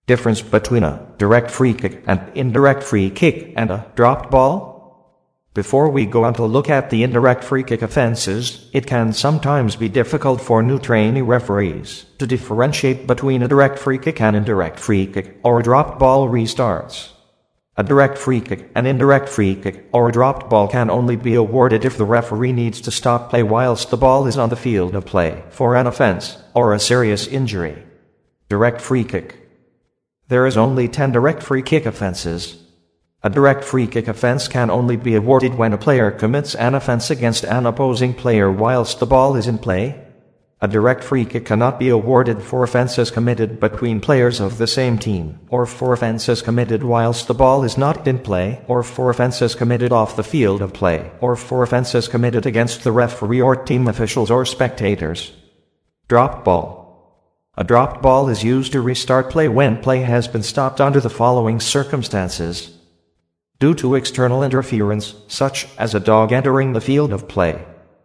Difference between a direct free kick and indirect free kick and a dropped ball? Before we go on to look at the indirect free kick offenses, it can sometimes be difficult for new trainee referees to differentiate between a direct free kick and indirect free kick or dropped ball restarts. A direct free kick, an indirect free kick, or a dropped ball can only be awarded if the referee needs to stop play whilst the ball is on the field of play for an offense or a serious injury. Direct free kick. There is only 10 direct free kick offenses. A direct free kick offense can only be awarded when a player commits an offense against an opposing player whilst the ball is in play. A direct free kick cannot be awarded for offenses committed between players of the same team, or for offenses committed whilst the ball is not in play, or for offenses committed off the field of play, or for offenses committed against the referee or team officials or spectators. Dropped ball. A dropped ball is used to restart play when play has been stopped under the following circumstances. Due to external interference, such as a dog entering the field of play.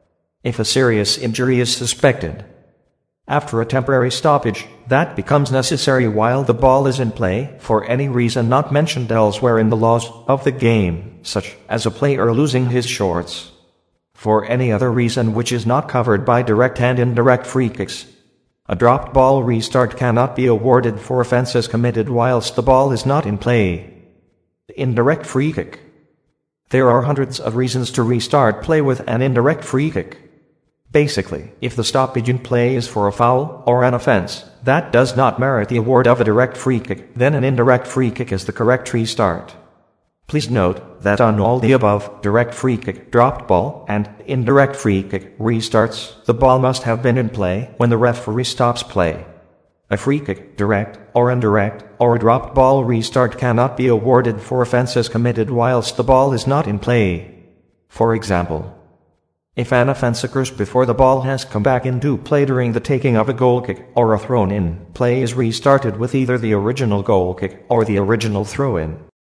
If a serious injury is suspected. After a temporary stoppage, that becomes necessary while the ball is in play, for any reason not mentioned elsewhere in the laws of the game, such as a player losing his shorts. For any other reason which is not covered by direct and indirect free kicks. A dropped ball restart cannot be awarded for offenses committed whilst the ball is not in play. Indirect free kick. There are hundreds of reasons to restart play with an indirect free kick. Basically, if the stoppage in play is for a foul or an offense that does not merit the award of a direct free kick, then an indirect free kick is the correct restart. Please note that on all the above, direct free kick, dropped ball, and indirect free kick restarts, the ball must have been in play when the referee stops play. A free kick, direct or indirect, or a dropped ball restart cannot be awarded for offenses committed whilst the ball is not in play. For example, if an offense occurs before the ball has come back into play during the taking of a goal kick or a throw-in, play is restarted with either the original goal kick or the original throw-in.